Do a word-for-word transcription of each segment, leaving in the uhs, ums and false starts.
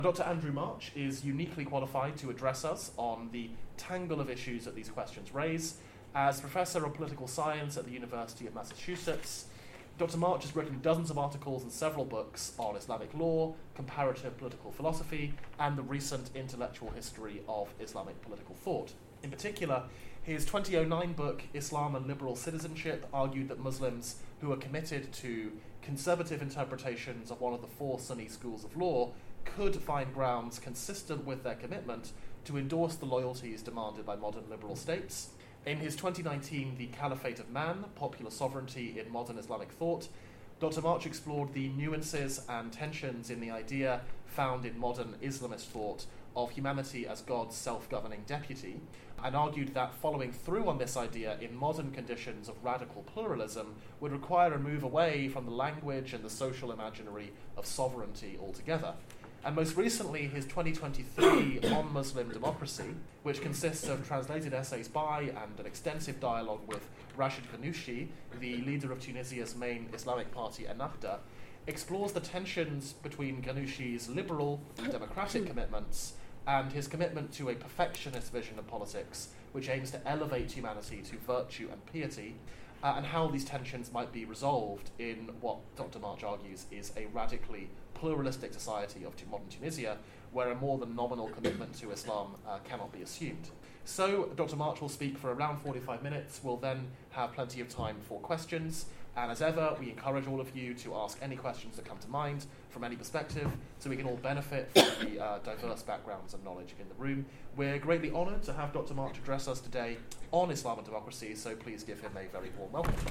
Doctor Andrew March is uniquely qualified to address us on the tangle of issues that these questions raise. As Professor of Political Science at the University of Massachusetts, Doctor March has written dozens of articles and several books on Islamic law, comparative political philosophy, and the recent intellectual history of Islamic political thought. In particular, his twenty oh nine book, Islam and Liberal Citizenship, argued that Muslims who are committed to conservative interpretations of one of the four Sunni schools of law could find grounds consistent with their commitment to endorse the loyalties demanded by modern liberal states. In his twenty nineteen The Caliphate of Man, Popular Sovereignty in Modern Islamic Thought, Doctor March explored the nuances and tensions in the idea found in modern Islamist thought of humanity as God's self-governing deputy, and argued that following through on this idea in modern conditions of radical pluralism would require a move away from the language and the social imaginary of sovereignty altogether. And most recently, his twenty twenty-three On Muslim Democracy, which consists of translated essays by and an extensive dialogue with Rashid Ghannouchi, the leader of Tunisia's main Islamic party, Ennahda, explores the tensions between Ghannouchi's liberal and democratic commitments and his commitment to a perfectionist vision of politics, which aims to elevate humanity to virtue and piety, uh, and how these tensions might be resolved in what Doctor March argues is a radically pluralistic society of modern Tunisia, where a more than nominal commitment to Islam uh, cannot be assumed. So Doctor March will speak for around forty-five minutes. We'll then have plenty of time for questions. And as ever, we encourage all of you to ask any questions that come to mind from any perspective, so we can all benefit from the uh, diverse backgrounds and knowledge in the room. We're greatly honoured to have Doctor March address us today on Islam and democracy, so please give him a very warm welcome.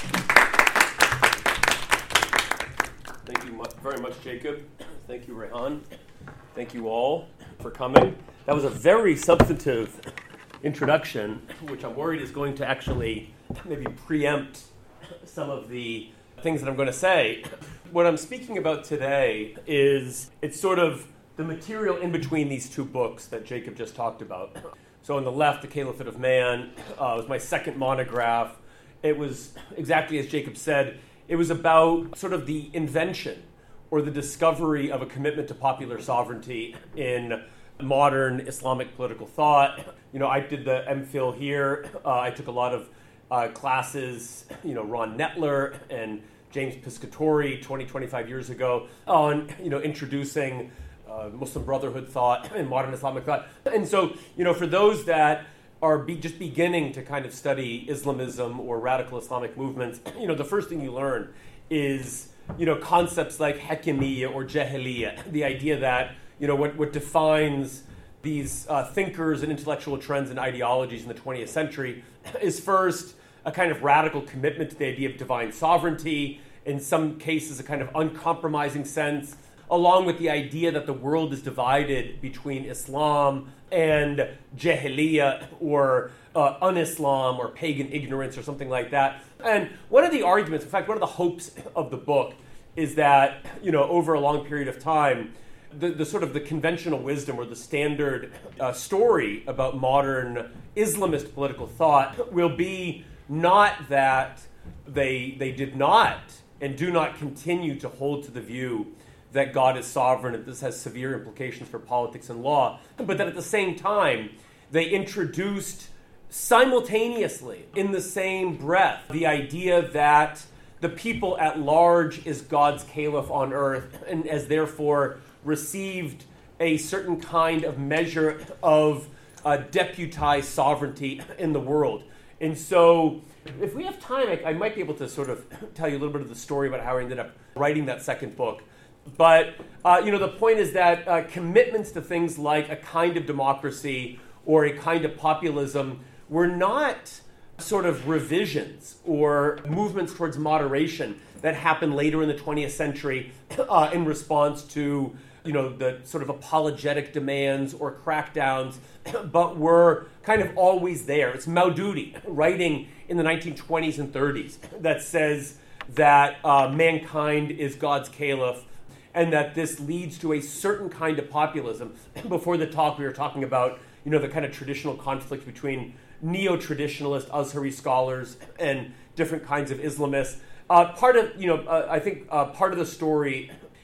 Thank you mu- very much, Jacob. Thank you, Rehan. Thank you all for coming. That was a very substantive introduction, which I'm worried is going to actually maybe preempt some of the things that I'm going to say. What I'm speaking about today is it's sort of the material in between these two books that Jacob just talked about. So on the left, The Caliphate of Man, uh, was my second monograph. It was exactly as Jacob said. It was about sort of the invention or the discovery of a commitment to popular sovereignty in modern Islamic political thought. You know, I did the MPhil here. Uh, I took a lot of uh, classes, you know, Ron Nettler and James Piscatori twenty, twenty-five years ago on, you know, introducing uh, Muslim Brotherhood thought and modern Islamic thought. And so, you know, for those that are be just beginning to kind of study Islamism or radical Islamic movements, you know, the first thing you learn is, you know, concepts like Hakimiyya or Jahiliyya, the idea that, you know, what, what defines these uh, thinkers and intellectual trends and ideologies in the twentieth century is first a kind of radical commitment to the idea of divine sovereignty, in some cases a kind of uncompromising sense, along with the idea that the world is divided between Islam and Jahiliyyah or uh, un-Islam or pagan ignorance or something like that. And one of the arguments, in fact, one of the hopes of the book is that, you know, over a long period of time, the, the sort of the conventional wisdom or the standard uh, story about modern Islamist political thought will be not that they they did not and do not continue to hold to the view that God is sovereign and this has severe implications for politics and law, but that at the same time they introduced simultaneously, in the same breath, the idea that the people at large is God's caliph on earth and as therefore received a certain kind of measure of uh, deputized sovereignty in the world. And so if we have time, I, I might be able to sort of tell you a little bit of the story about how I ended up writing that second book. But, uh, you know, the point is that uh, commitments to things like a kind of democracy or a kind of populism were not sort of revisions or movements towards moderation that happened later in the twentieth century uh, in response to, you know, the sort of apologetic demands or crackdowns, but were kind of always there. It's Maududi writing in the nineteen twenties and thirties that says that uh, mankind is God's caliph and that this leads to a certain kind of populism. Before the talk, we were talking about, you know, the kind of traditional conflict between neo-traditionalist Azhari scholars and different kinds of Islamists. Uh, part of, you know, uh, I think uh, part of the story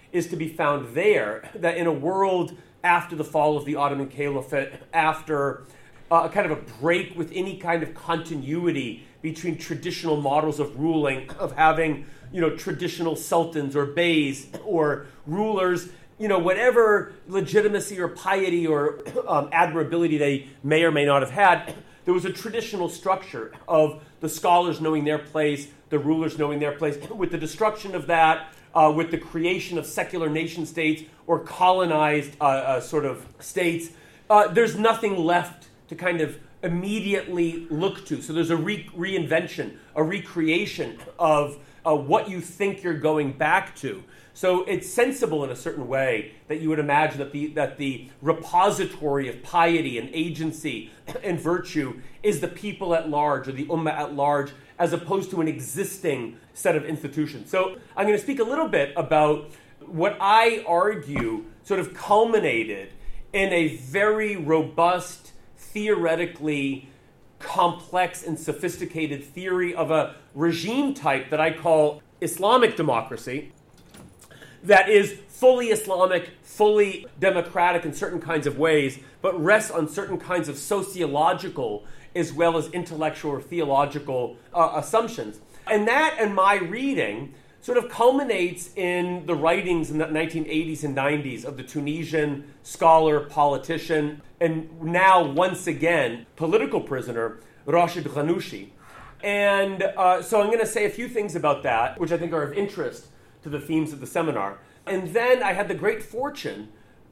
is to be found there, that in a world after the fall of the Ottoman Caliphate, after uh, kind of a break with any kind of continuity between traditional models of ruling, of having, you know, traditional sultans or beys or rulers, you know, whatever legitimacy or piety or um, admirability they may or may not have had, there was a traditional structure of the scholars knowing their place, the rulers knowing their place. With the destruction of that, uh, with the creation of secular nation states or colonized uh, uh, sort of states, uh, there's nothing left to kind of immediately look to. So there's a re- reinvention, a recreation of uh, what you think you're going back to. So it's sensible in a certain way that you would imagine that the that the repository of piety and agency and virtue is the people at large, or the ummah at large, as opposed to an existing set of institutions. So I'm going to speak a little bit about what I argue sort of culminated in a very robust, theoretically complex and sophisticated theory of a regime type that I call Islamic democracy, that is fully Islamic, fully democratic in certain kinds of ways, but rests on certain kinds of sociological as well as intellectual or theological uh, assumptions. And that, in my reading, sort of culminates in the writings in the nineteen eighties and nineties of the Tunisian scholar, politician, and now, once again, political prisoner, Rashid Ghannouchi. And uh, so I'm going to say a few things about that, which I think are of interest to the themes of the seminar. And then I had the great fortune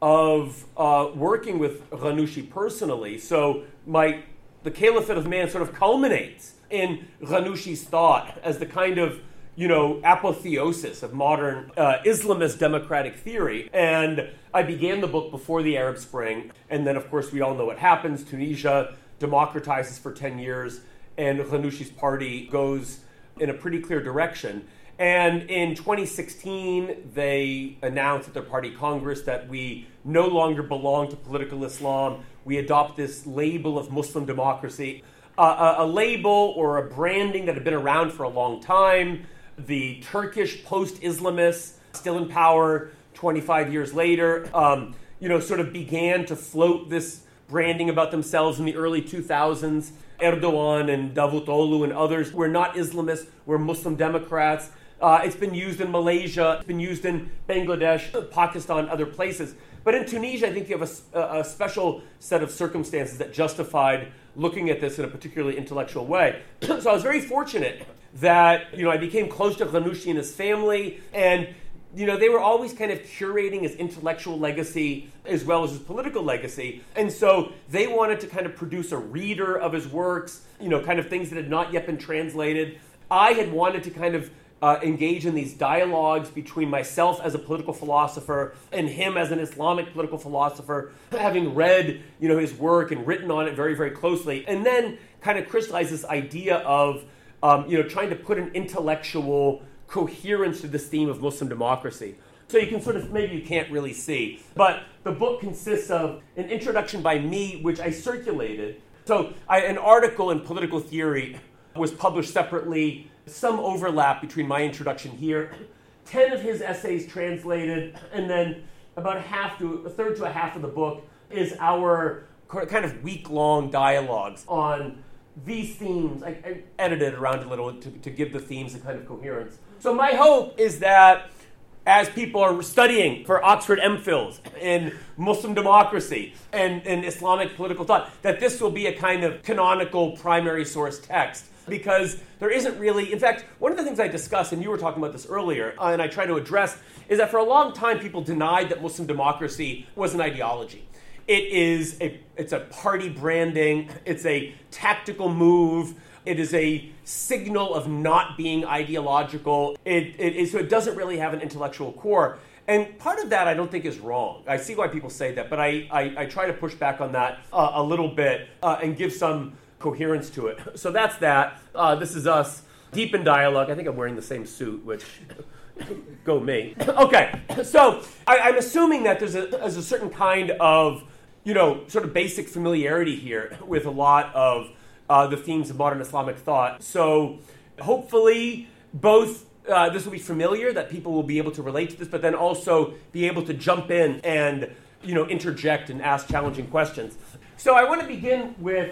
of uh, working with Ghannouchi personally. So my the Caliphate of Man sort of culminates in Ghannouchi's thought as the kind of, you know, apotheosis of modern uh, Islamist democratic theory. And I began the book before the Arab Spring. And then, of course, we all know what happens. Tunisia democratizes for ten years, and Ghannouchi's party goes in a pretty clear direction. And in twenty sixteen, they announced at their party Congress that we no longer belong to political Islam. We adopt this label of Muslim democracy, uh, a, a label or a branding that had been around for a long time. The Turkish post-Islamists, still in power twenty-five years later, um, you know, sort of began to float this branding about themselves in the early two thousands. Erdogan and Davutoglu and others were not Islamists, were Muslim Democrats. Uh, it's been used in Malaysia, it's been used in Bangladesh, Pakistan, other places. But in Tunisia, I think you have a, a special set of circumstances that justified looking at this in a particularly intellectual way. So I was very fortunate that, you know, I became close to Ghannouchi and his family, and, you know, they were always kind of curating his intellectual legacy as well as his political legacy. And so they wanted to kind of produce a reader of his works, you know, kind of things that had not yet been translated. I had wanted to kind of Uh, engage in these dialogues between myself as a political philosopher and him as an Islamic political philosopher, having read, you know, his work and written on it very, very closely, and then kind of crystallize this idea of, um, you know, trying to put an intellectual coherence to this theme of Muslim democracy. So you can sort of, maybe you can't really see, but the book consists of an introduction by me, which I circulated. So I, an article in Political Theory was published separately, some overlap between my introduction here, ten of his essays translated, and then about a half to a third to a half of the book is our kind of week-long dialogues on these themes. I, I edited around a little to, to give the themes a kind of coherence. So my hope is that as people are studying for Oxford MPhils in Muslim democracy and in Islamic political thought, that this will be a kind of canonical primary source text. Because there isn't really, in fact, one of the things I discuss, and you were talking about this earlier, uh, and I try to address, is that for a long time people denied that Muslim democracy was an ideology. It is a, it's a party branding, it's a tactical move, it is a signal of not being ideological, it, it is, so it doesn't really have an intellectual core. And part of that I don't think is wrong. I see why people say that, but I, I, I try to push back on that uh, a little bit uh, and give some coherence to it. So that's that. Uh, this is us, deep in dialogue. I think I'm wearing the same suit, which, go me. Okay, so I, I'm assuming that there's a, there's a certain kind of, you know, sort of basic familiarity here with a lot of uh, the themes of modern Islamic thought. So hopefully both uh, this will be familiar, that people will be able to relate to this, but then also be able to jump in and, you know, interject and ask challenging questions. So I want to begin with,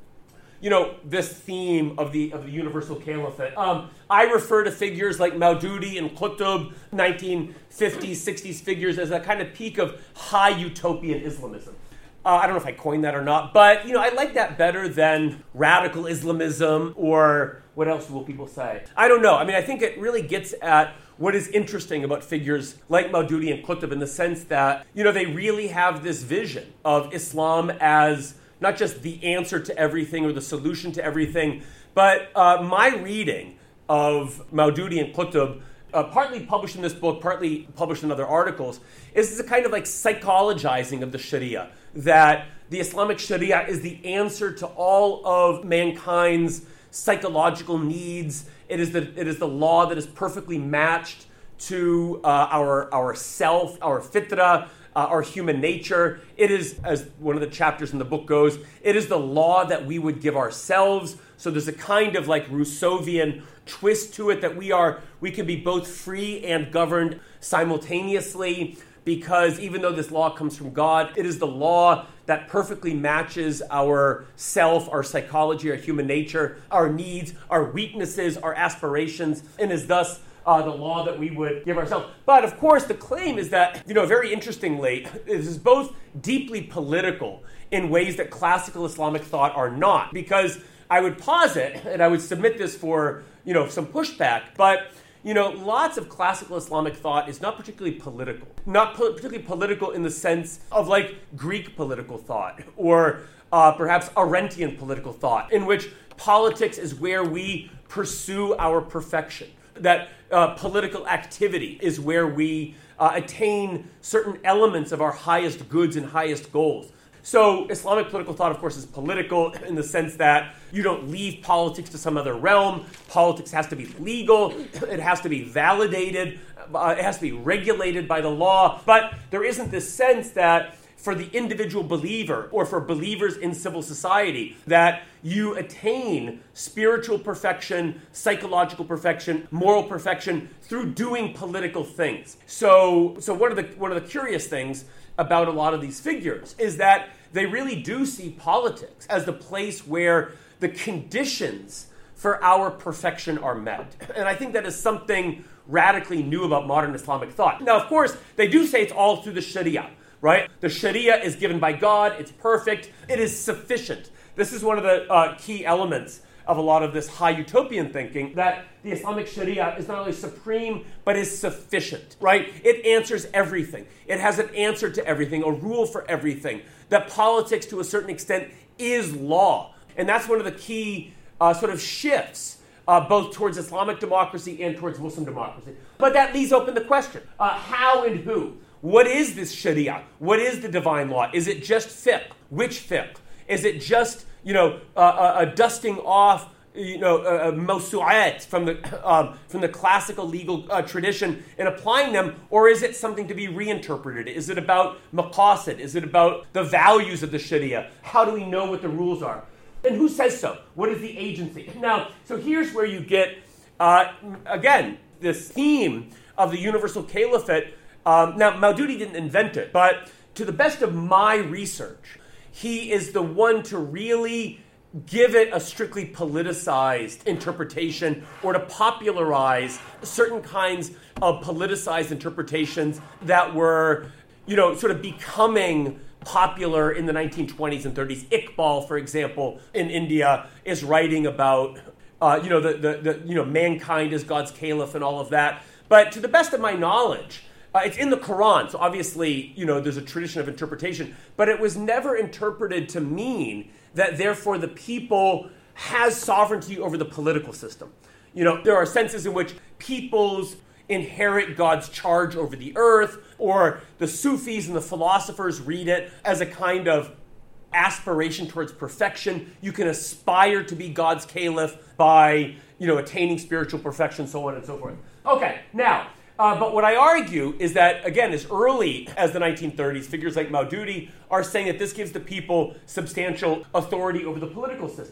you know, this theme of the of the universal caliphate. Um, I refer to figures like Maududi and Qutb, nineteen fifties, sixties figures, as a kind of peak of high utopian Islamism. Uh, I don't know if I coined that or not, but, you know, I like that better than radical Islamism, or what else will people say? I don't know. I mean, I think it really gets at what is interesting about figures like Maududi and Qutb, in the sense that, you know, they really have this vision of Islam as not just the answer to everything or the solution to everything, but uh, my reading of Maududi and Qutb, Uh, partly published in this book, partly published in other articles, is this a kind of like psychologizing of the Sharia, that the Islamic Sharia is the answer to all of mankind's psychological needs. It is the it is the law that is perfectly matched to uh, our our self, our fitra, uh, our human nature. It is, as one of the chapters in the book goes, it is the law that we would give ourselves. So there's a kind of like Rousseauvian twist to it, that we are we can be both free and governed simultaneously, because even though this law comes from God, it is the law that perfectly matches our self, our psychology, our human nature, our needs, our weaknesses, our aspirations, and is thus uh, the law that we would give ourselves. But of course, the claim is that, you know, very interestingly, this is both deeply political in ways that classical Islamic thought are not, because I would posit, and I would submit this for, you know, some pushback, but, you know, lots of classical Islamic thought is not particularly political. Not po- particularly political in the sense of like Greek political thought, or uh, perhaps Arendtian political thought, in which politics is where we pursue our perfection. That uh, political activity is where we uh, attain certain elements of our highest goods and highest goals. So Islamic political thought, of course, is political in the sense that you don't leave politics to some other realm. Politics has to be legal. It has to be validated. Uh, it has to be regulated by the law. But there isn't this sense that for the individual believer, or for believers in civil society, that you attain spiritual perfection, psychological perfection, moral perfection through doing political things. So, so one of the one of the curious things about a lot of these figures is that they really do see politics as the place where the conditions for our perfection are met. And I think that is something radically new about modern Islamic thought. Now, of course, they do say it's all through the Sharia, right? The Sharia is given by God, it's perfect, it is sufficient. This is one of the uh, key elements of a lot of this high utopian thinking, that the Islamic Sharia is not only supreme, but is sufficient, right? It answers everything. It has an answer to everything, a rule for everything. That politics, to a certain extent, is law. And that's one of the key uh, sort of shifts, uh, both towards Islamic democracy and towards Muslim democracy. But that leaves open the question, uh, how and who? What is this Sharia? What is the divine law? Is it just fiqh? Which fiqh? Is it just, you know, uh, a, a dusting off, you know, uh, mawsu'at from the um, from the classical legal uh, tradition and applying them, or is it something to be reinterpreted? Is it about maqasid? Is it about the values of the Sharia? How do we know what the rules are? And who says so? What is the agency? Now, so here's where you get, uh, again, this theme of the universal caliphate. Um, now, Maududi didn't invent it, but to the best of my research, he is the one to really give it a strictly politicized interpretation, or to popularize certain kinds of politicized interpretations that were, you know, sort of becoming popular in the nineteen twenties and thirties. Iqbal, for example, in India, is writing about, uh, you know, the, the, the, you know, mankind is God's caliph and all of that. But to the best of my knowledge, Uh, it's in the Quran, so obviously, you know, there's a tradition of interpretation, but it was never interpreted to mean that therefore the people has sovereignty over the political system. You know, there are senses in which peoples inherit God's charge over the earth, or the Sufis and the philosophers read it as a kind of aspiration towards perfection. You can aspire to be God's caliph by, you know, attaining spiritual perfection, so on and so forth. Okay, now, Uh, but what I argue is that, again, as early as the nineteen thirties, figures like Maududi are saying that this gives the people substantial authority over the political system.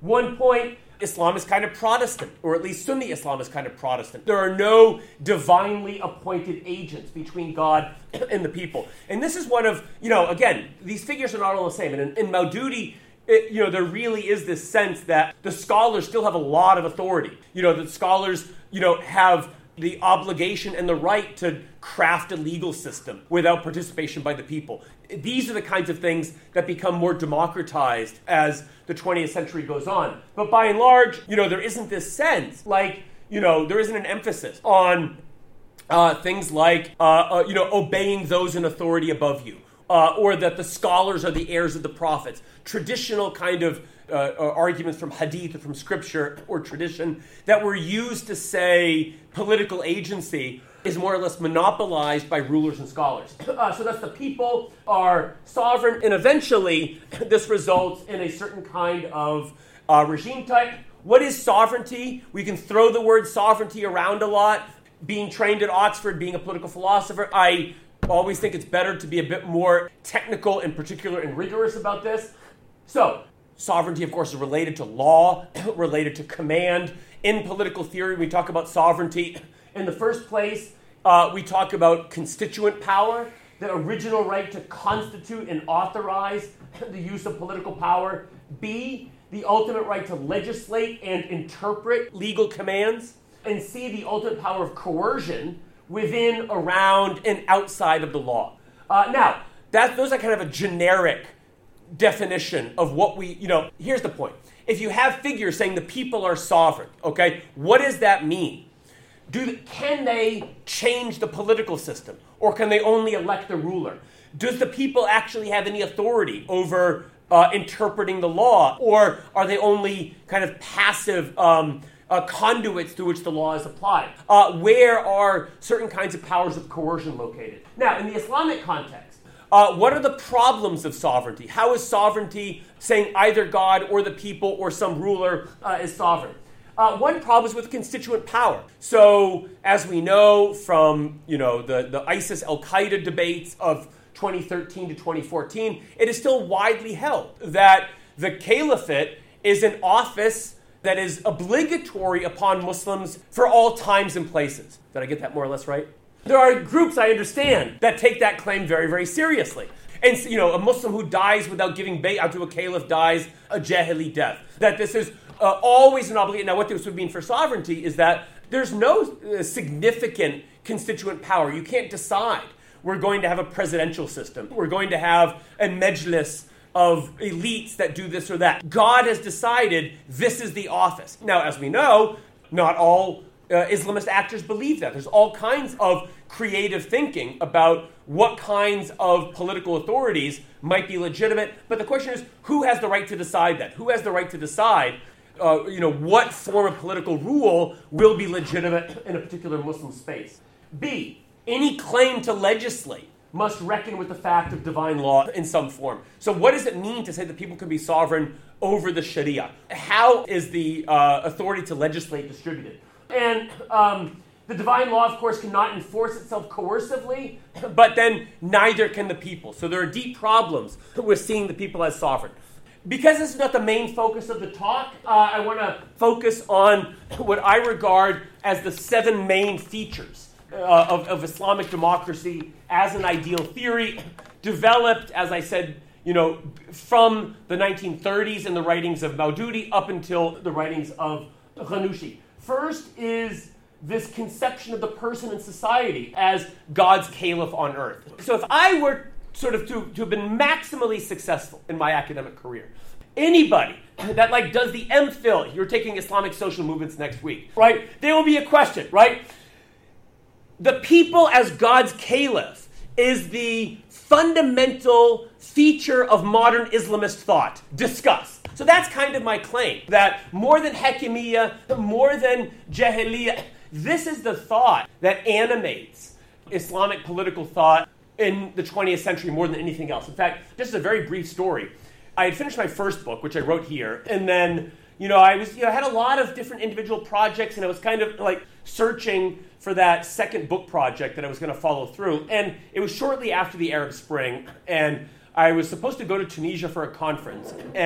One point, Islam is kind of Protestant, or at least Sunni Islam is kind of Protestant. There are no divinely appointed agents between God and the people. And this is one of, you know, again, these figures are not all the same. And in, in Maududi, it, you know, there really is this sense that the scholars still have a lot of authority. You know, the scholars, you know, have the obligation and the right to craft a legal system without participation by the people. These are the kinds of things that become more democratized as the twentieth century goes on. But by and large, you know, there isn't this sense, like, you know, there isn't an emphasis on uh, things like, uh, uh, you know, obeying those in authority above you, uh, or that the scholars are the heirs of the prophets. Traditional kind of uh, uh, arguments from hadith or from scripture or tradition that were used to say political agency is more or less monopolized by rulers and scholars. Uh, so thus the people are sovereign, and eventually this results in a certain kind of uh, regime type. What is sovereignty? We can throw the word sovereignty around a lot. Being trained at Oxford, being a political philosopher, I always think it's better to be a bit more technical and particular and rigorous about this. So, sovereignty, of course, is related to law, related to command. In political theory, we talk about sovereignty. In the first place, uh, we talk about constituent power, the original right to constitute and authorize the use of political power. B, the ultimate right to legislate and interpret legal commands. And C, the ultimate power of coercion within, around, and outside of the law. Uh, now, that those are kind of a generic definition of what we, you know, here's the point. If you have figures saying the people are sovereign, okay, what does that mean? Do, can they change the political system, or can they only elect a ruler? Does the people actually have any authority over uh, interpreting the law, or are they only kind of passive um, uh, conduits through which the law is applied? Uh, where are certain kinds of powers of coercion located? Now, in the Islamic context, uh, what are the problems of sovereignty? How is sovereignty saying either God or the people or some ruler uh, is sovereign? Uh, one problem is with constituent power. So, as we know from, you know, the, the ISIS-Al-Qaeda debates of twenty thirteen to twenty fourteen, it is still widely held that the caliphate is an office that is obligatory upon Muslims for all times and places. Did I get that more or less right? There are groups, I understand, that take that claim very, very seriously. And, you know, a Muslim who dies without giving bay'ah to a caliph dies a jahili death. That this is uh, always an obligation. Now, what this would mean for sovereignty is that there's no uh, significant constituent power. You can't decide we're going to have a presidential system. We're going to have a majlis of elites that do this or that. God has decided this is the office. Now, as we know, not all uh, Islamist actors believe that. There's all kinds of creative thinking about what kinds of political authorities might be legitimate. But the question is, who has the right to decide that? Who has the right to decide, uh, you know, what form of political rule will be legitimate in a particular Muslim space? B, any claim to legislate must reckon with the fact of divine law in some form. So what does it mean to say that people can be sovereign over the Sharia? How is the uh, authority to legislate distributed? And um, the divine law, of course, cannot enforce itself coercively, but then neither can the people. So there are deep problems with seeing the people as sovereign. Because this is not the main focus of the talk, uh, I want to focus on what I regard as the seven main features uh, of, of Islamic democracy as an ideal theory, developed, as I said, you know, from the nineteen thirties in the writings of Maududi up until the writings of Ghannouchi. First is this conception of the person in society as God's caliph on earth. So if I were sort of to, to have been maximally successful in my academic career, anybody that like does the MPhil, you're taking Islamic social movements next week, right? There will be a question, right? The people as God's caliph is the fundamental feature of modern Islamist thought. Discuss. So that's kind of my claim, that more than Hakimiyya, more than Jahiliyyah, this is the thought that animates Islamic political thought in the twentieth century more than anything else. In fact, just a very brief story. I had finished my first book, which I wrote here, and then, you know, I was, you know, I had a lot of different individual projects, and I was kind of like searching for that second book project that I was going to follow through. And it was shortly after the Arab Spring, and I was supposed to go to Tunisia for a conference. And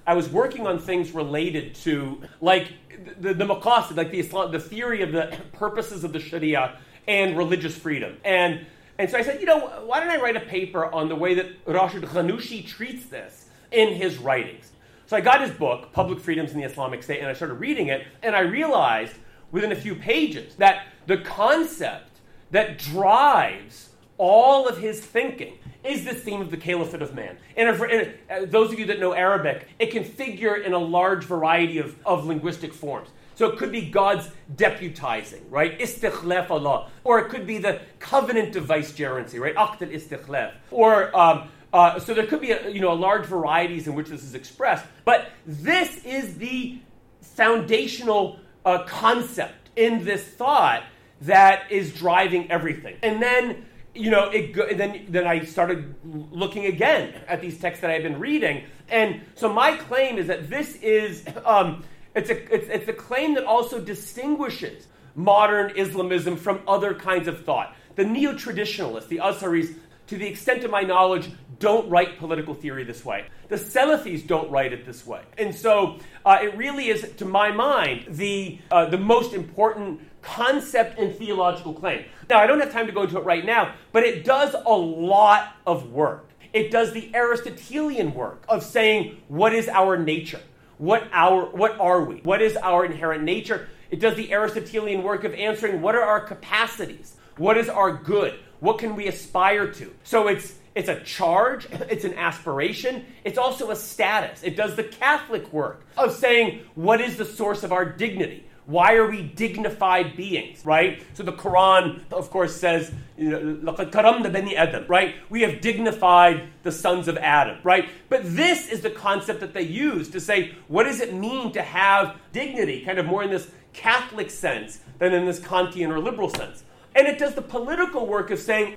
I was working on things related to, like, the, the maqasid, like the Islam, the theory of the purposes of the Sharia and religious freedom. And and so I said, you know, why don't I write a paper on the way that Rashid Ghannouchi treats this in his writings? So I got his book, Public Freedoms in the Islamic State, and I started reading it, and I realized within a few pages that the concept that drives all of his thinking is this theme of the caliphate of man. And if, and uh, those of you that know Arabic, it can figure in a large variety of, of linguistic forms. So it could be God's deputizing, right? Istikhlaf Allah. Or it could be the covenant of vicegerency, right? Aqd al-istikhlaf. Or, um, uh, so there could be, a, you know, a large varieties in which this is expressed. But this is the foundational uh, concept in this thought that is driving everything. And then, you know, it go, then then I started looking again at these texts that I've been reading, and so my claim is that this is um, it's a it's, it's a claim that also distinguishes modern Islamism from other kinds of thought. The neo-traditionalists, the Azharis, to the extent of my knowledge, don't write political theory this way. The Salafis don't write it this way, and so uh, it really is, to my mind, the uh, the most important concept and theological claim. Now, I don't have time to go into it right now, but it does a lot of work. It does the Aristotelian work of saying, what is our nature? What our what are we? What is our inherent nature? It does the Aristotelian work of answering, what are our capacities? What is our good? What can we aspire to? So it's it's a charge, it's an aspiration, it's also a status. It does the Catholic work of saying, what is the source of our dignity? Why are we dignified beings, right? So the Quran, of course, says, you know, لَقَدْ كَرَمْنَا بَنِي آدَمَ, right? We have dignified the sons of Adam, right? But this is the concept that they use to say, what does it mean to have dignity, kind of more in this Catholic sense than in this Kantian or liberal sense. And it does the political work of saying,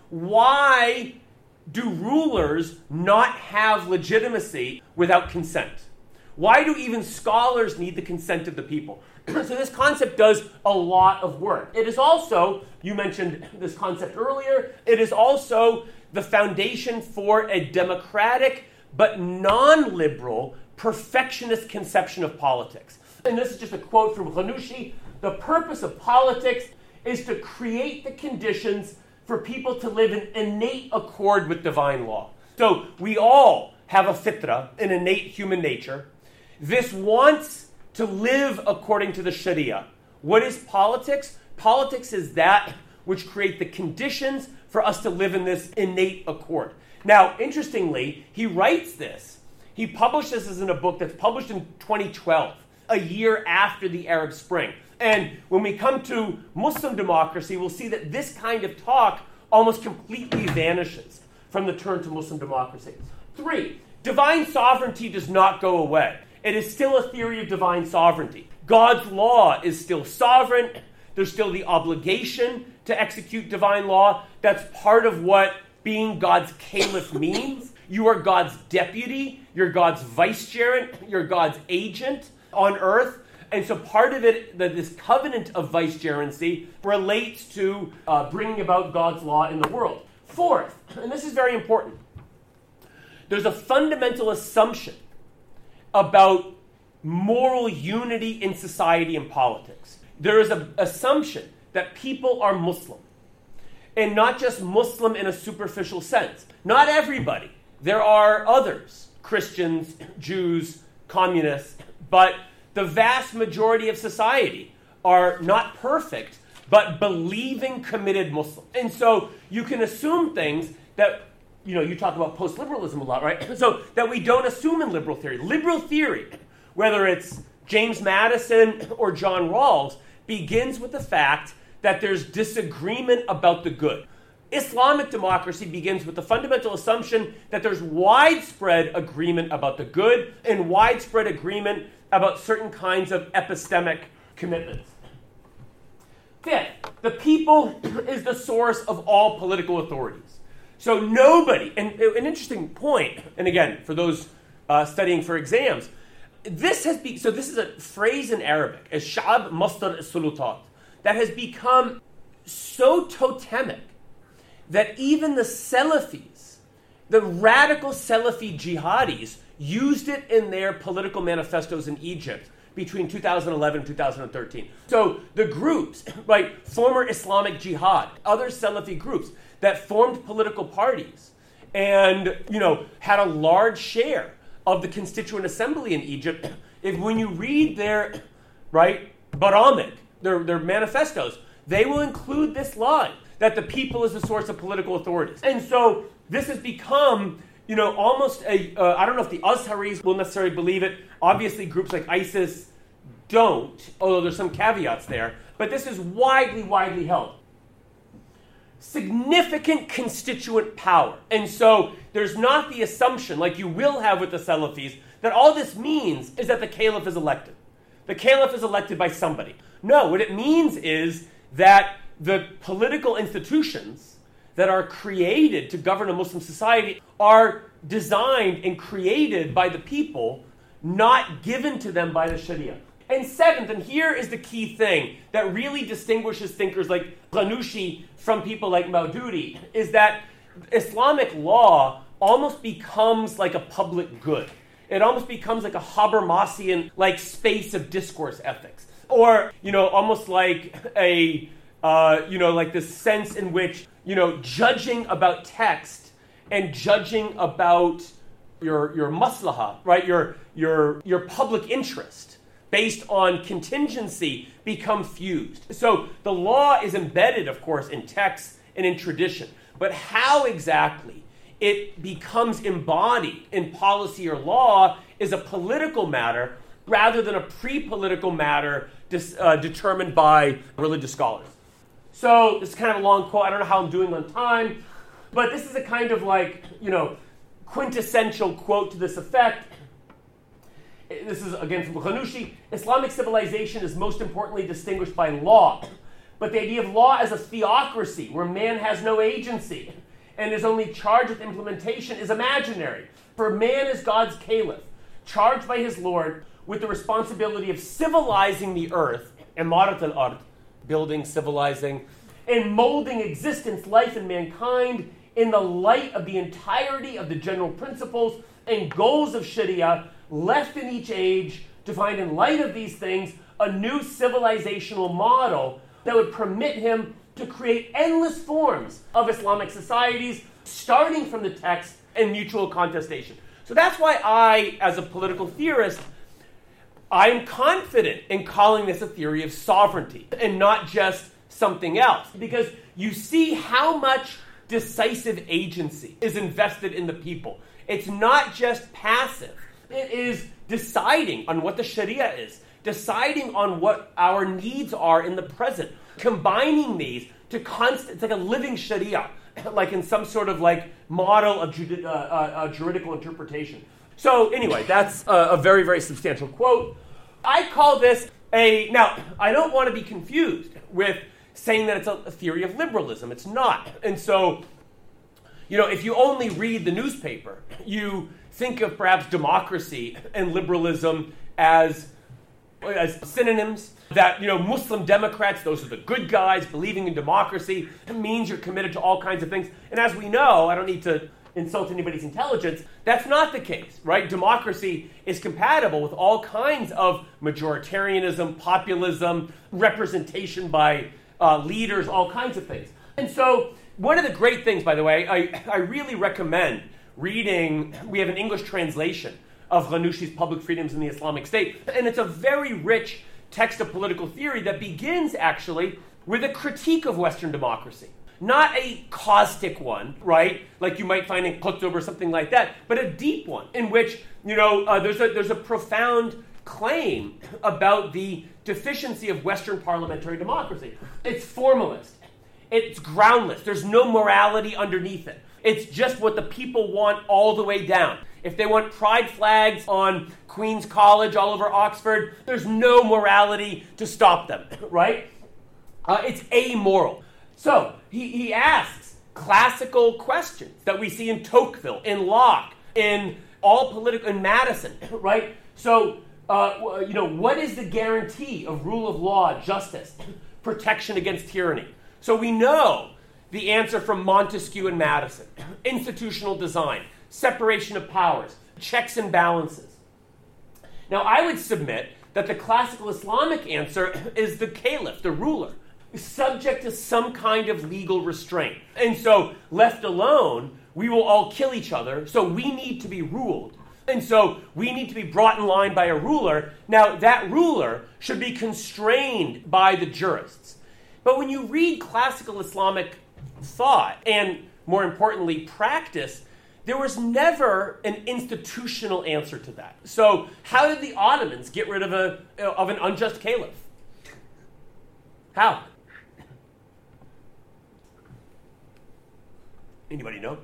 why do rulers not have legitimacy without consent? Why do even scholars need the consent of the people? So this concept does a lot of work. It is also, you mentioned this concept earlier, it is also the foundation for a democratic but non-liberal perfectionist conception of politics. And this is just a quote from Ghannouchi. The purpose of politics is to create the conditions for people to live in innate accord with divine law. So we all have a fitra, an innate human nature. This wants to live according to the Sharia. What is politics? Politics is that which create the conditions for us to live in this innate accord. Now, interestingly, he writes this. He publishes this in a book that's published in twenty twelve, a year after the Arab Spring. And when we come to Muslim democracy, we'll see that this kind of talk almost completely vanishes from the turn to Muslim democracy. Three, divine sovereignty does not go away. It is still a theory of divine sovereignty. God's law is still sovereign. There's still the obligation to execute divine law. That's part of what being God's caliph means. You are God's deputy. You're God's vicegerent. You're God's agent on earth. And so part of it, that this covenant of vicegerency, relates to uh, bringing about God's law in the world. Fourth, and this is very important, there's a fundamental assumption about moral unity in society and politics. There is an assumption that people are Muslim, and not just Muslim in a superficial sense. Not everybody. There are others, Christians, Jews, communists, but the vast majority of society are not perfect, but believing, committed Muslims. And so you can assume things that, you know, you talk about post-liberalism a lot, right? So that we don't assume in liberal theory. Liberal theory, whether it's James Madison or John Rawls, begins with the fact that there's disagreement about the good. Islamic democracy begins with the fundamental assumption that there's widespread agreement about the good and widespread agreement about certain kinds of epistemic commitments. Fifth, the people is the source of all political authorities. So nobody, and an interesting point, and again, for those uh, studying for exams, this has be, so this is a phrase in Arabic, as-sha'ab masdar as-sulutat, that has become so totemic that even the Salafis the radical Salafi jihadis used it in their political manifestos in Egypt between two thousand eleven and two thousand thirteen. So the groups, right, former Islamic Jihad, other Salafi groups that formed political parties and, you know, had a large share of the constituent assembly in Egypt, if when you read their, right, baramid, their, their manifestos, they will include this line, that the people is the source of political authorities. And so this has become, you know, almost a, uh, I don't know if the Azharis will necessarily believe it. Obviously, groups like ISIS don't, although there's some caveats there. But this is widely, widely held. Significant constituent power. And so there's not the assumption, like you will have with the Salafis, that all this means is that the caliph is elected. The caliph is elected by somebody. No, what it means is that the political institutions that are created to govern a Muslim society are designed and created by the people, not given to them by the Sharia. And seventh, and here is the key thing that really distinguishes thinkers like Ghannouchi from people like Maududi, is that Islamic law almost becomes like a public good. It almost becomes like a Habermasian like space of discourse ethics. Or, you know, almost like a, uh, you know, like this sense in which, you know, judging about text and judging about your your maslaha, right, your your your public interest based on contingency become fused. So the law is embedded, of course, in text and in tradition. But how exactly it becomes embodied in policy or law is a political matter rather than a pre-political matter dis, uh, determined by religious scholars. So this is kind of a long quote. I don't know how I'm doing on time, but this is a kind of like, you know, quintessential quote to this effect. This is, again, from Ghannouchi. Islamic civilization is most importantly distinguished by law. But the idea of law as a theocracy, where man has no agency and is only charged with implementation, is imaginary. For man is God's caliph, charged by his Lord with the responsibility of civilizing the earth, imarat al-ard, building, civilizing, and molding existence, life, and mankind in the light of the entirety of the general principles and goals of Sharia left in each age to find, in light of these things, a new civilizational model that would permit him to create endless forms of Islamic societies, starting from the text and mutual contestation. So that's why I, as a political theorist, I am confident in calling this a theory of sovereignty and not just something else. Because you see how much decisive agency is invested in the people. It's not just passive. It is deciding on what the Sharia is, deciding on what our needs are in the present, combining these to constant, it's like a living Sharia, like in some sort of like model of judi- uh, uh, uh, juridical interpretation. So anyway, that's a, a very, very substantial quote. I call this a, now, I don't want to be confused with saying that it's a, a theory of liberalism. It's not. And so, you know, if you only read the newspaper, you think of perhaps democracy and liberalism as, as synonyms, that, you know, Muslim Democrats, those are the good guys, believing in democracy, it means you're committed to all kinds of things. And as we know, I don't need to insult anybody's intelligence, that's not the case, right? Democracy is compatible with all kinds of majoritarianism, populism, representation by uh, leaders, all kinds of things. And so one of the great things, by the way, I, I really recommend reading, we have an English translation of Ghannouchi's Public Freedoms in the Islamic State, and it's a very rich text of political theory that begins actually with a critique of Western democracy. Not a caustic one, right, like you might find in Qutb or something like that, but a deep one in which, you know, uh, there's a there's a profound claim about the deficiency of Western parliamentary democracy. It's formalist. It's groundless. There's no morality underneath it. It's just what the people want all the way down. If they want pride flags on Queen's College all over Oxford, there's no morality to stop them, right? Uh, it's amoral. So he, he asks classical questions that we see in Tocqueville, in Locke, in all political, in Madison, right? So, uh, you know, what is the guarantee of rule of law, justice, protection against tyranny? So we know the answer from Montesquieu and Madison. Institutional design, separation of powers, checks and balances. Now, I would submit that the classical Islamic answer is the caliph, the ruler, subject to some kind of legal restraint. And so, left alone, we will all kill each other, so we need to be ruled. And so, we need to be brought in line by a ruler. Now, that ruler should be constrained by the jurists. But when you read classical Islamic thought, and more importantly, practice, there was never an institutional answer to that. So, how did the Ottomans get rid of a of an unjust caliph? How? Anybody know?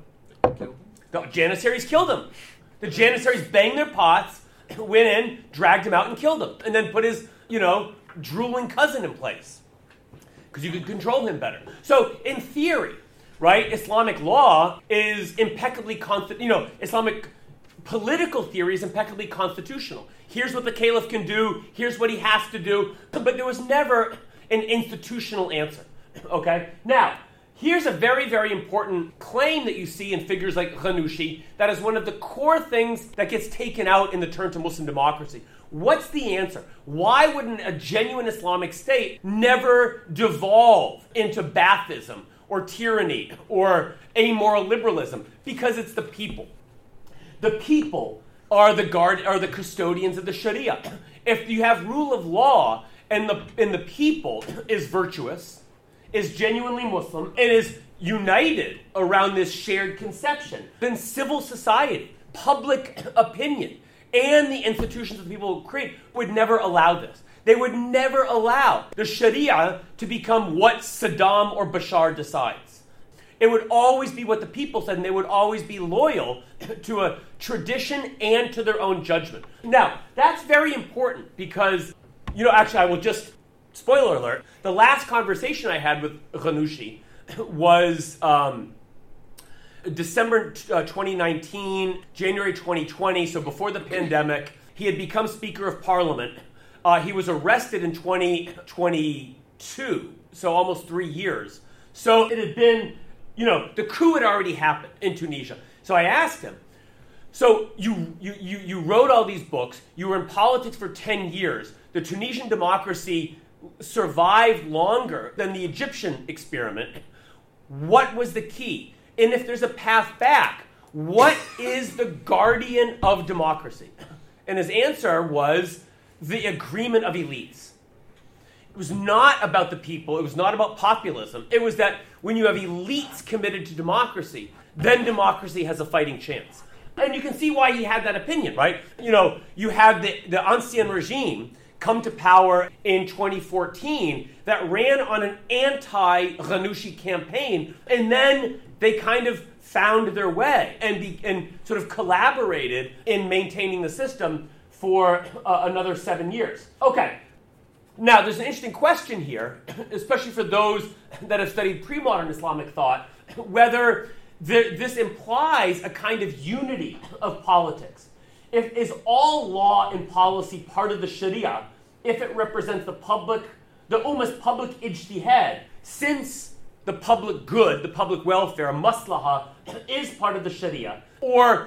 The Janissaries killed him. The Janissaries banged their pots, went in, dragged him out, and killed him, and then put his, you know, drooling cousin in place because you could control him better. So, in theory, right, Islamic law is impeccably consti- you know, Islamic political theory is impeccably constitutional. Here's what the caliph can do. Here's what he has to do. But there was never an institutional answer. Okay? Now, here's a very, very important claim that you see in figures like Ghannouchi that is one of the core things that gets taken out in the turn to Muslim democracy. What's the answer? Why wouldn't a genuine Islamic state never devolve into Baathism or tyranny or amoral liberalism? Because it's the people. The people are the guard, are the custodians of the Sharia. If you have rule of law and the and the people is virtuous, is genuinely Muslim, and is united around this shared conception, then civil society, public opinion, and the institutions that people create would never allow this. They would never allow the Sharia to become what Saddam or Bashar decides. It would always be what the people said, and they would always be loyal to a tradition and to their own judgment. Now, that's very important because, you know, actually, I will just, spoiler alert, the last conversation I had with Ghannouchi was um, December uh, twenty nineteen, January twenty twenty, so before the pandemic. He had become Speaker of Parliament. Uh, he was arrested in twenty twenty-two, so almost three years. So it had been, you know, the coup had already happened in Tunisia. So I asked him, so you you you, you wrote all these books, you were in politics for ten years, the Tunisian democracy survived longer than the Egyptian experiment. What was the key? And if there's a path back, what is the guardian of democracy? And his answer was the agreement of elites. It was not about the people. It was not about populism. It was that when you have elites committed to democracy, then democracy has a fighting chance. And you can see why he had that opinion, right? You know, you had the, the Ancien regime come to power in twenty fourteen that ran on an anti-Ghannouchi campaign, and then they kind of found their way and be, and sort of collaborated in maintaining the system for uh, another seven years. Okay, now there's an interesting question here, especially for those that have studied pre-modern Islamic thought, whether the, this implies a kind of unity of politics. If, is all law and policy part of the Sharia if it represents the public, the almost public ijtihad, since the public good, the public welfare, maslaha, is part of the Sharia? Or,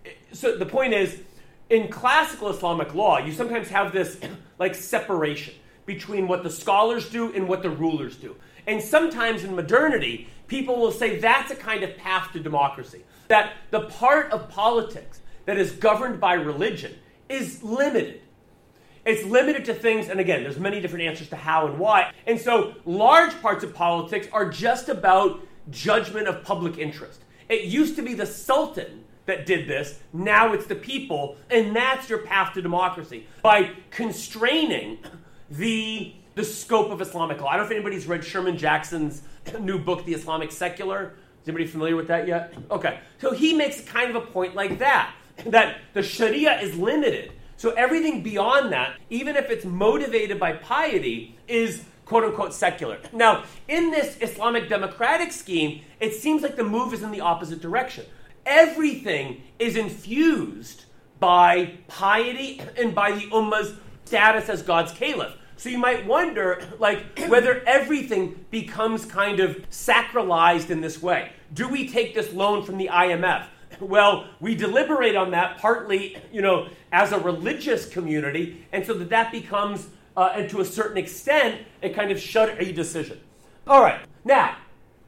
so the point is, in classical Islamic law, you sometimes have this like separation between what the scholars do and what the rulers do. And sometimes in modernity, people will say that's a kind of path to democracy. That the part of politics that is governed by religion is limited. It's limited to things, and again, there's many different answers to how and why. And so large parts of politics are just about judgment of public interest. It used to be the Sultan that did this, now it's the people, and that's your path to democracy. By constraining the, the scope of Islamic law. I don't know if anybody's read Sherman Jackson's new book, The Islamic Secular. Is anybody familiar with that yet? Okay, so he makes kind of a point like that, that the Sharia is limited. So everything beyond that, even if it's motivated by piety, is quote-unquote secular. Now, in this Islamic democratic scheme, it seems like the move is in the opposite direction. Everything is infused by piety and by the ummah's status as God's caliph. So you might wonder, like, whether everything becomes kind of sacralized in this way. Do we take this loan from the I M F? Well, we deliberate on that partly, you know, as a religious community, and so that that becomes, uh, and to a certain extent, a kind of shuddery decision. All right, now,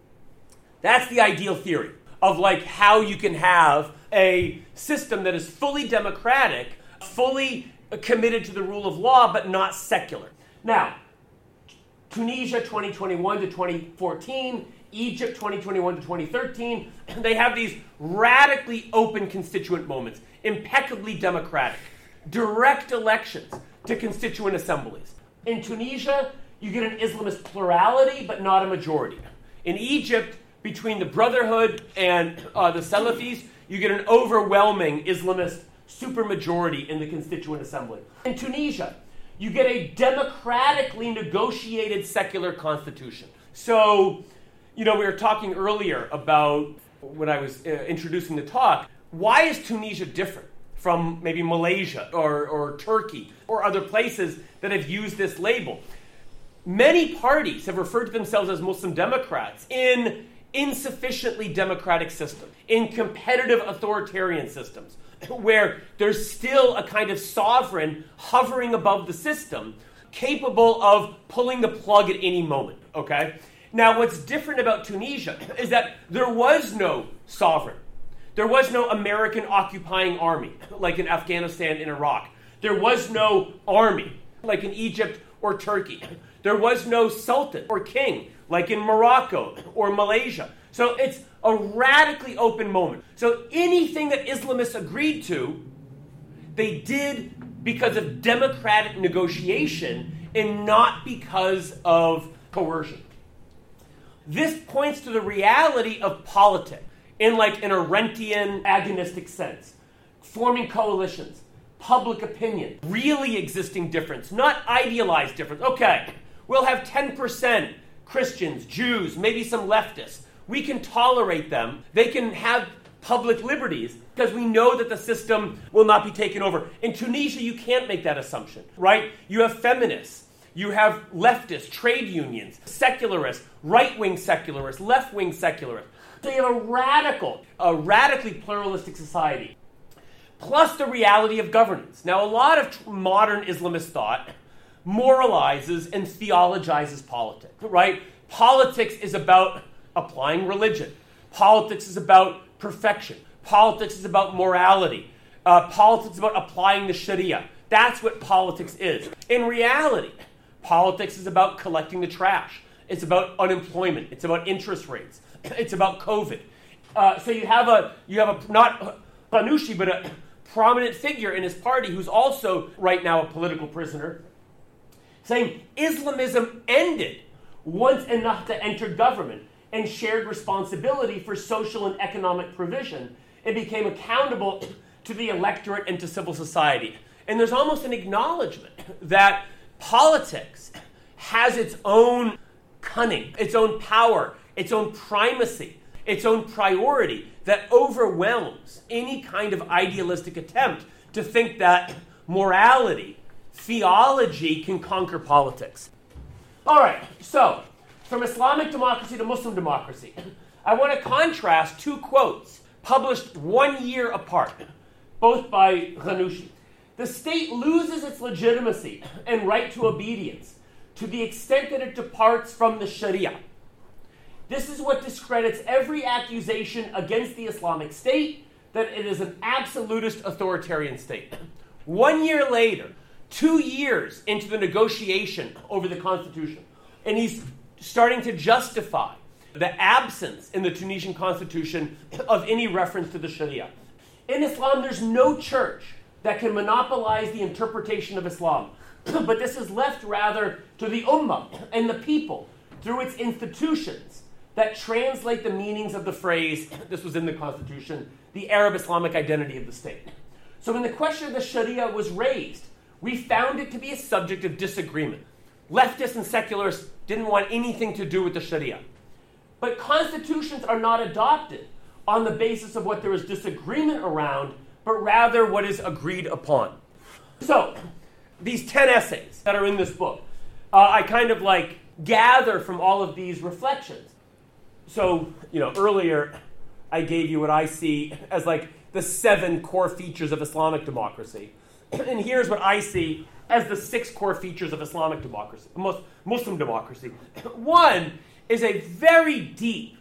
that's the ideal theory of, like, how you can have a system that is fully democratic, fully committed to the rule of law, but not secular. Now, Tunisia twenty twenty-one to twenty fourteen, Egypt twenty twenty-one to twenty thirteen, they have these radically open constituent moments, impeccably democratic, direct elections to constituent assemblies. In Tunisia, you get an Islamist plurality, but not a majority. In Egypt, between the Brotherhood and uh, the Salafis, you get an overwhelming Islamist supermajority in the Constituent Assembly. In Tunisia, you get a democratically negotiated secular constitution. So, you know, we were talking earlier about, when I was uh, introducing the talk, why is Tunisia different from maybe Malaysia or, or Turkey or other places that have used this label? Many parties have referred to themselves as Muslim Democrats in insufficiently democratic systems, in competitive authoritarian systems, where there's still a kind of sovereign hovering above the system, capable of pulling the plug at any moment, okay? Now, what's different about Tunisia is that there was no sovereign. There was no American occupying army, like in Afghanistan and Iraq. There was no army, like in Egypt or Turkey. There was no sultan or king, like in Morocco or Malaysia. So it's a radically open moment. So anything that Islamists agreed to, they did because of democratic negotiation and not because of coercion. This points to the reality of politics in like an Arendtian agonistic sense. Forming coalitions, public opinion, really existing difference, not idealized difference. Okay, we'll have ten percent Christians, Jews, maybe some leftists. We can tolerate them. They can have public liberties because we know that the system will not be taken over. In Tunisia, you can't make that assumption, right? You have feminists. You have leftists, trade unions, secularists, right-wing secularists, left-wing secularists. So you have a radical, a radically pluralistic society. Plus the reality of governance. Now, a lot of modern Islamist thought moralizes and theologizes politics, right? Politics is about applying religion. Politics is about perfection. Politics is about morality. Uh, politics is about applying the Sharia. That's what politics is. In reality, politics is about collecting the trash. It's about unemployment. It's about interest rates. It's about COVID. Uh, so you have a, you have a, not Ghannouchi, but a prominent figure in his party who's also right now a political prisoner, saying Islamism ended once Ennahda entered government and shared responsibility for social and economic provision and became accountable to the electorate and to civil society. And there's almost an acknowledgement that politics has its own cunning, its own power, its own primacy, its own priority that overwhelms any kind of idealistic attempt to think that morality, theology can conquer politics. All right, so from Islamic democracy to Muslim democracy, I want to contrast two quotes published one year apart, both by Ghannouchi. The state loses its legitimacy and right to obedience to the extent that it departs from the Sharia. This is what discredits every accusation against the Islamic State that it is an absolutist authoritarian state. One year later, two years into the negotiation over the constitution, and he's starting to justify the absence in the Tunisian constitution of any reference to the Sharia. In Islam, there's no church that can monopolize the interpretation of Islam, but this is left rather to the ummah and the people through its institutions that translate the meanings of the phrase, this was in the Constitution, the Arab Islamic identity of the state. So when the question of the Sharia was raised, we found it to be a subject of disagreement. Leftists and secularists didn't want anything to do with the Sharia. But constitutions are not adopted on the basis of what there is disagreement around, but rather what is agreed upon. So, these ten essays that are in this book, uh, I kind of like gather from all of these reflections. So, you know, earlier I gave you what I see as like the seven core features of Islamic democracy. And here's what I see as the six core features of Islamic democracy, Muslim democracy. One is a very deep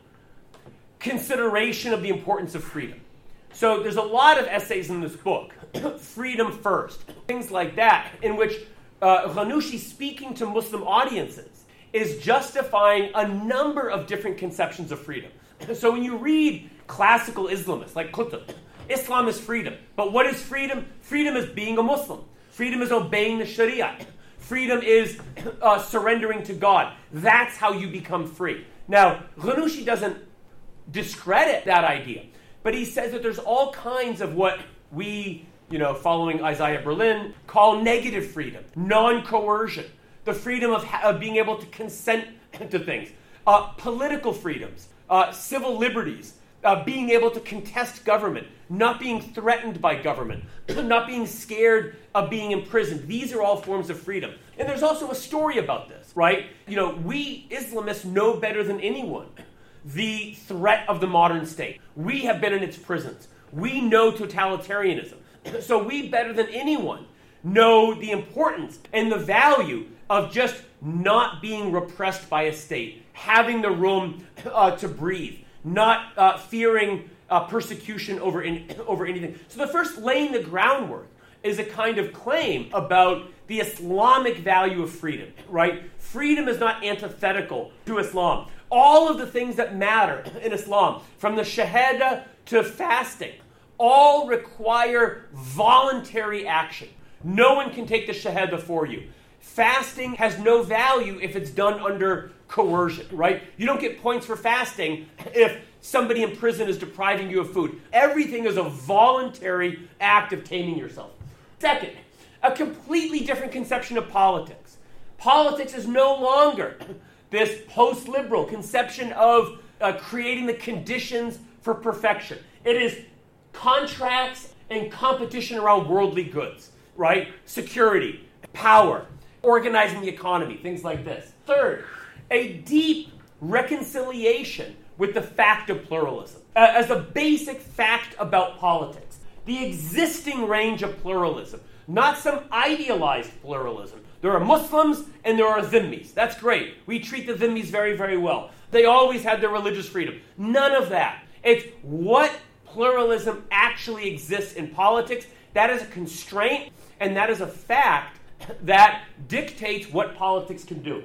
consideration of the importance of freedom. So there's a lot of essays in this book, freedom first, things like that, in which uh, Ghannouchi, speaking to Muslim audiences, is justifying a number of different conceptions of freedom. So when you read classical Islamists like Qutb, Islam is freedom. But what is freedom? Freedom is being a Muslim. Freedom is obeying the Sharia. Freedom is uh, surrendering to God. That's how you become free. Now, Ghannouchi doesn't discredit that idea, but he says that there's all kinds of what we, you know, following Isaiah Berlin, call negative freedom, non-coercion, the freedom of, ha- of being able to consent to things, uh, political freedoms, uh, civil liberties, uh, being able to contest government, not being threatened by government, not being scared of being imprisoned. These are all forms of freedom. And there's also a story about this, right? You know, we Islamists know better than anyone the threat of the modern state. We have been in its prisons. We know totalitarianism. So we, better than anyone, know the importance and the value of just not being repressed by a state, having the room uh, to breathe, not uh, fearing uh, persecution over, in, over anything. So the first laying the groundwork is a kind of claim about the Islamic value of freedom, right? Freedom is not antithetical to Islam. All of the things that matter in Islam, from the shahada to fasting, all require voluntary action. No one can take the shahada for you. Fasting has no value if it's done under coercion, right? You don't get points for fasting if somebody in prison is depriving you of food. Everything is a voluntary act of taming yourself. Second, a completely different conception of politics. Politics is no longer this post-liberal conception of uh, creating the conditions for perfection. It is contracts and competition around worldly goods, right? Security, power, organizing the economy, things like this. Third, a deep reconciliation with the fact of pluralism uh, as a basic fact about politics. The existing range of pluralism, not some idealized pluralism. There are Muslims and there are Dhimmis. That's great. We treat the Dhimmis very, very well. They always had their religious freedom. None of that. It's what pluralism actually exists in politics. That is a constraint, and that is a fact that dictates what politics can do.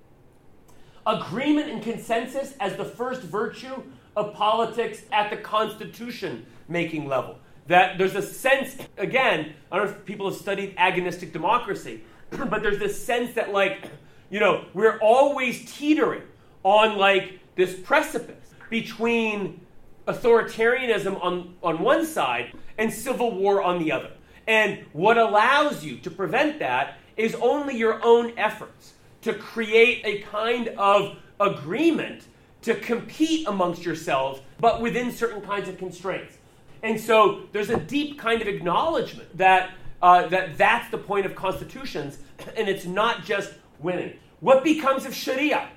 Agreement and consensus as the first virtue of politics at the constitution-making level. That there's a sense, again, I don't know if people have studied agonistic democracy, but there's this sense that, like, you know, we're always teetering on, like, this precipice between authoritarianism on, on one side and civil war on the other. And what allows you to prevent that is only your own efforts to create a kind of agreement to compete amongst yourselves, but within certain kinds of constraints. And so there's a deep kind of acknowledgement that uh, that that's the point of constitutions, and it's not just winning. What becomes of Sharia?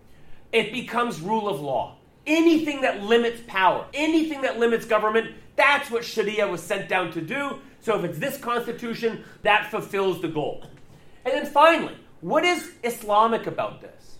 It becomes rule of law. Anything that limits power, anything that limits government, that's what Sharia was sent down to do. So if it's this constitution, that fulfills the goal. And then finally, what is Islamic about this?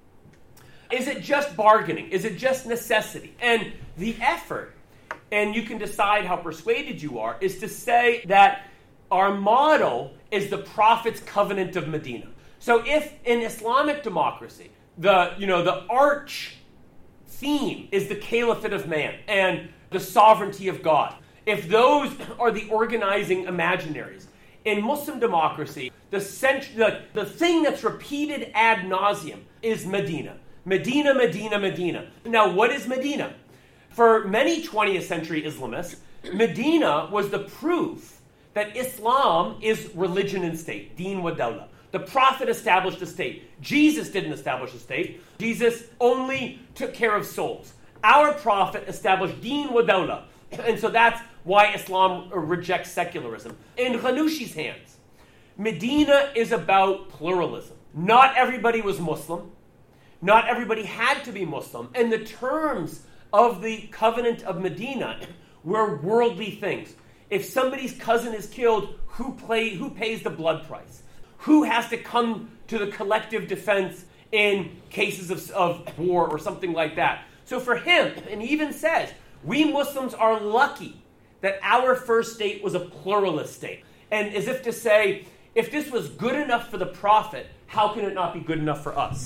Is it just bargaining? Is it just necessity? And the effort, and you can decide how persuaded you are, is to say that our model is the Prophet's covenant of Medina. So if in Islamic democracy, the, you know, the arch theme is the caliphate of man and the sovereignty of God, if those are the organizing imaginaries, in Muslim democracy, the, cent- the, the thing that's repeated ad nauseum is Medina. Medina, Medina, Medina. Now, what is Medina? For many twentieth century Islamists, Medina was the proof that Islam is religion and state, deen wa dawla. The Prophet established a state. Jesus didn't establish a state. Jesus only took care of souls. Our Prophet established deen wa dawla. And so that's why Islam rejects secularism. In Ghannouchi's hands, Medina is about pluralism. not everybody was Muslim. Not everybody had to be Muslim. And the terms of the Covenant of Medina were worldly things. If somebody's cousin is killed, who play, who pays the blood price? Who has to come to the collective defense in cases of, of war or something like that? So for him, and he even says, we Muslims are lucky that our first state was a pluralist state. And as if to say, if this was good enough for the Prophet, how can it not be good enough for us?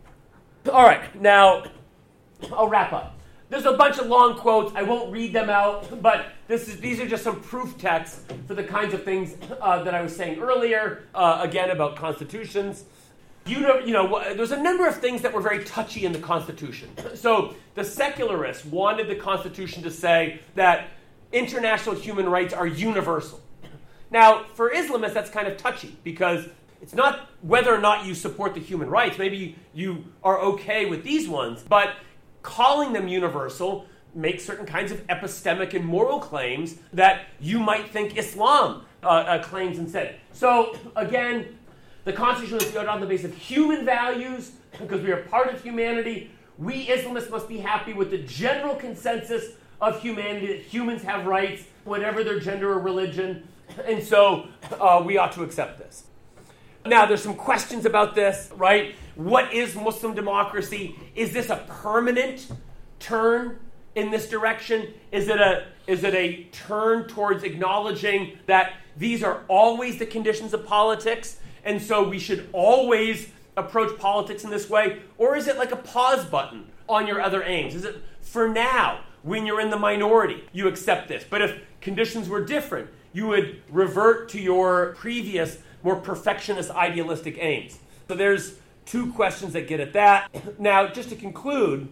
All right, now I'll wrap up. There's a bunch of long quotes. I won't read them out, but this is, these are just some proof texts for the kinds of things uh, that I was saying earlier, uh, again, about constitutions. You know, you know, there's a number of things that were very touchy in the Constitution. So the secularists wanted the Constitution to say that international human rights are universal. Now, for Islamists, that's kind of touchy because it's not whether or not you support the human rights. Maybe you are okay with these ones, but calling them universal makes certain kinds of epistemic and moral claims that you might think Islam uh, uh, claims instead. So, again, the Constitution is built on the basis of human values because we are part of humanity. We Islamists must be happy with the general consensus of humanity that humans have rights, whatever their gender or religion, and so uh, we ought to accept this. Now, there's some questions about this, right? What is Muslim democracy? Is this a permanent turn in this direction? Is it a, is it a turn towards acknowledging that these are always the conditions of politics, and so we should always approach politics in this way? Or is it like a pause button on your other aims? Is it, for now, when you're in the minority, you accept this? But if conditions were different, you would revert to your previous more perfectionist, idealistic aims. So there's two questions that get at that. Now, just to conclude,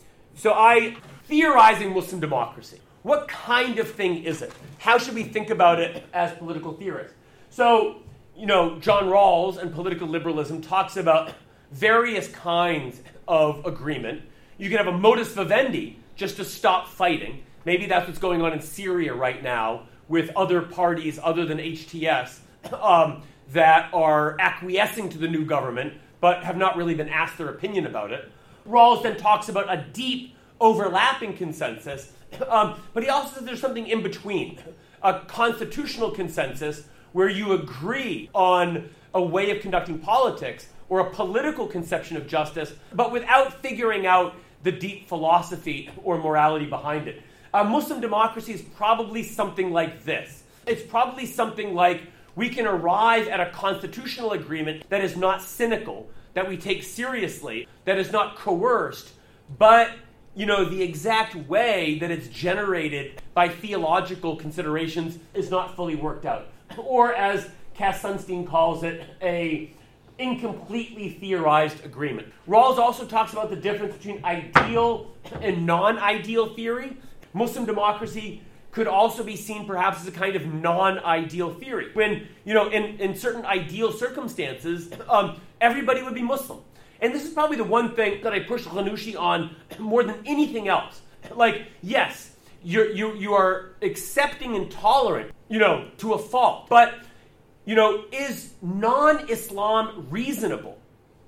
so I, theorizing Muslim democracy, what kind of thing is it? How should we think about it as political theorists? So, you know, John Rawls and political liberalism talks about various kinds of agreement. You can have a modus vivendi just to stop fighting. Maybe that's what's going on in Syria right now with other parties other than H T S. Um, that are acquiescing to the new government, but have not really been asked their opinion about it. Rawls then talks about a deep overlapping consensus, um, but he also says there's something in between, a constitutional consensus where you agree on a way of conducting politics or a political conception of justice, but without figuring out the deep philosophy or morality behind it. Uh, Muslim democracy is probably something like this. It's probably something like we can arrive at a constitutional agreement that is not cynical, that we take seriously, that is not coerced, but, you know, the exact way that it's generated by theological considerations is not fully worked out. Or, as Cass Sunstein calls it, a incompletely theorized agreement. Rawls also talks about the difference between ideal and non-ideal theory. Muslim democracy could also be seen perhaps as a kind of non-ideal theory. When, you know, in, in certain ideal circumstances, um, everybody would be Muslim. And this is probably the one thing that I push Ghannouchi on more than anything else. Like, yes, you're, you you are accepting and tolerant, you know, to a fault. But, you know, is non-Islam reasonable?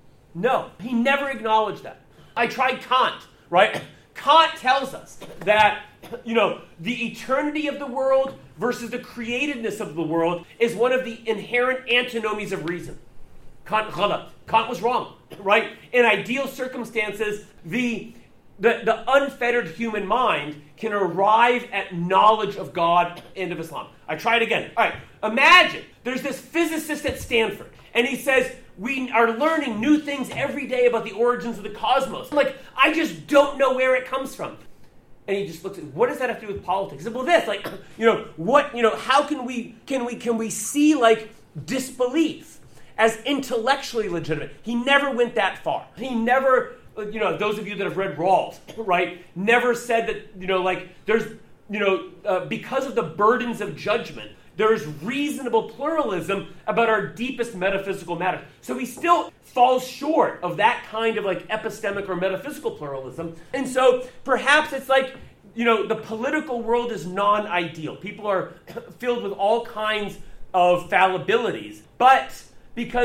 No, he never acknowledged that. I tried Kant, right? Kant tells us that, you know, the eternity of the world versus the createdness of the world is one of the inherent antinomies of reason. Kant ghalat. Kant was wrong, right? In ideal circumstances, the, the, the unfettered human mind can arrive at knowledge of God and of Islam. I try it again. All right, imagine there's this physicist at Stanford, and he says, we are learning new things every day about the origins of the cosmos. I'm like, I just don't know where it comes from. And he just looks at, what does that have to do with politics? He said, well, this, like, you know, what, you know, how can we, can we, can we see, like, disbelief as intellectually legitimate? He never went that far. He never, you know, those of you that have read Rawls, right, never said that, you know, like, there's, you know, uh, because of the burdens of judgment, there's reasonable pluralism about our deepest metaphysical matter. So he still falls short of that kind of like epistemic or metaphysical pluralism. And so perhaps it's like, you know, the political world is non-ideal. People are filled with all kinds of fallibilities. But because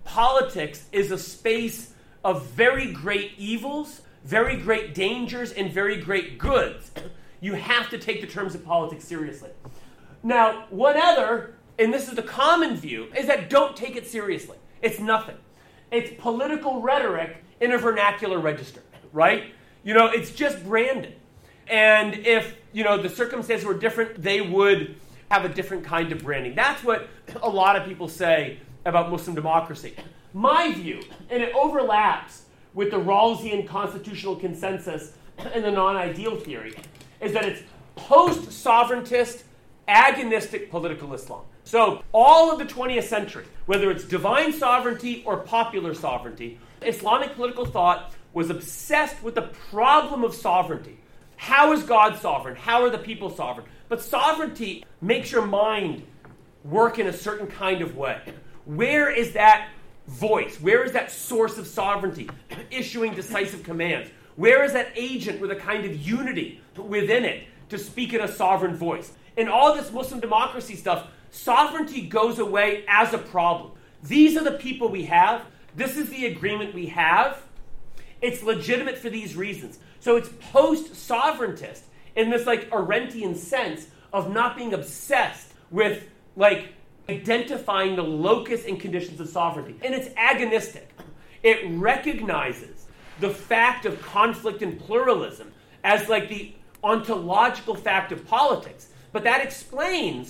politics is a space of very great evils, very great dangers, and very great goods, you have to take the terms of politics seriously. Now, one other, and this is the common view, is that don't take it seriously. It's nothing. It's political rhetoric in a vernacular register, right? You know, it's just branding. And if, you know, the circumstances were different, they would have a different kind of branding. That's what a lot of people say about Muslim democracy. My view, and it overlaps with the Rawlsian constitutional consensus and the non-ideal theory, is that it's post-sovereigntist, agonistic political Islam. So all of the twentieth century, whether it's divine sovereignty or popular sovereignty, Islamic political thought was obsessed with the problem of sovereignty. How is God sovereign? How are the people sovereign? But sovereignty makes your mind work in a certain kind of way. Where is that voice? Where is that source of sovereignty issuing decisive commands? Where is that agent with a kind of unity within it to speak in a sovereign voice? In all this Muslim democracy stuff, sovereignty goes away as a problem. These are the people we have. This is the agreement we have. It's legitimate for these reasons. So it's post-sovereigntist in this like Arendtian sense of not being obsessed with like identifying the locus and conditions of sovereignty. And it's agonistic. It recognizes the fact of conflict and pluralism as like the ontological fact of politics. But that explains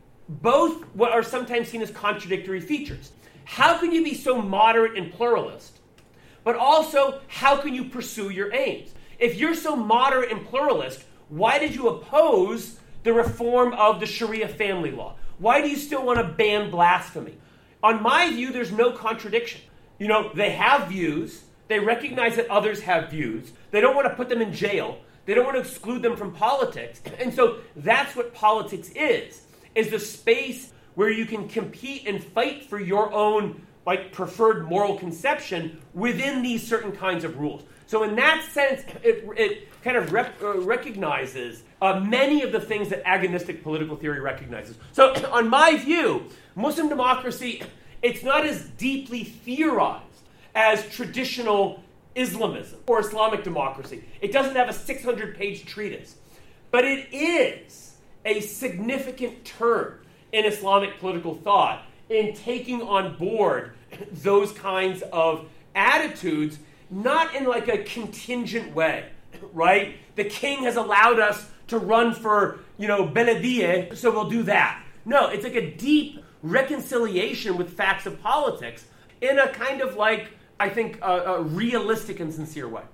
both what are sometimes seen as contradictory features. How can you be so moderate and pluralist, but also how can you pursue your aims? If you're so moderate and pluralist, why did you oppose the reform of the Sharia family law? Why do you still want to ban blasphemy? On my view, there's no contradiction. You know, they have views. They recognize that others have views. They don't want to put them in jail. They don't want to exclude them from politics. And so that's what politics is, is the space where you can compete and fight for your own like preferred moral conception within these certain kinds of rules. So in that sense, it, it kind of rep, uh, recognizes uh, many of the things that agonistic political theory recognizes. So on my view, Muslim democracy, it's not as deeply theorized as traditional Islamism or Islamic democracy. It doesn't have a six hundred page treatise. But it is a significant turn in Islamic political thought in taking on board those kinds of attitudes, not in like a contingent way, right? The king has allowed us to run for, you know, Belediyeh, so we'll do that. No, it's like a deep reconciliation with facts of politics in a kind of like, I think, a, a realistic and sincere way.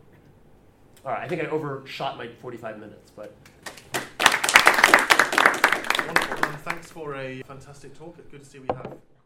All right, I think I overshot my forty-five minutes, but... Wonderful, and thanks for a fantastic talk. It's good to see we have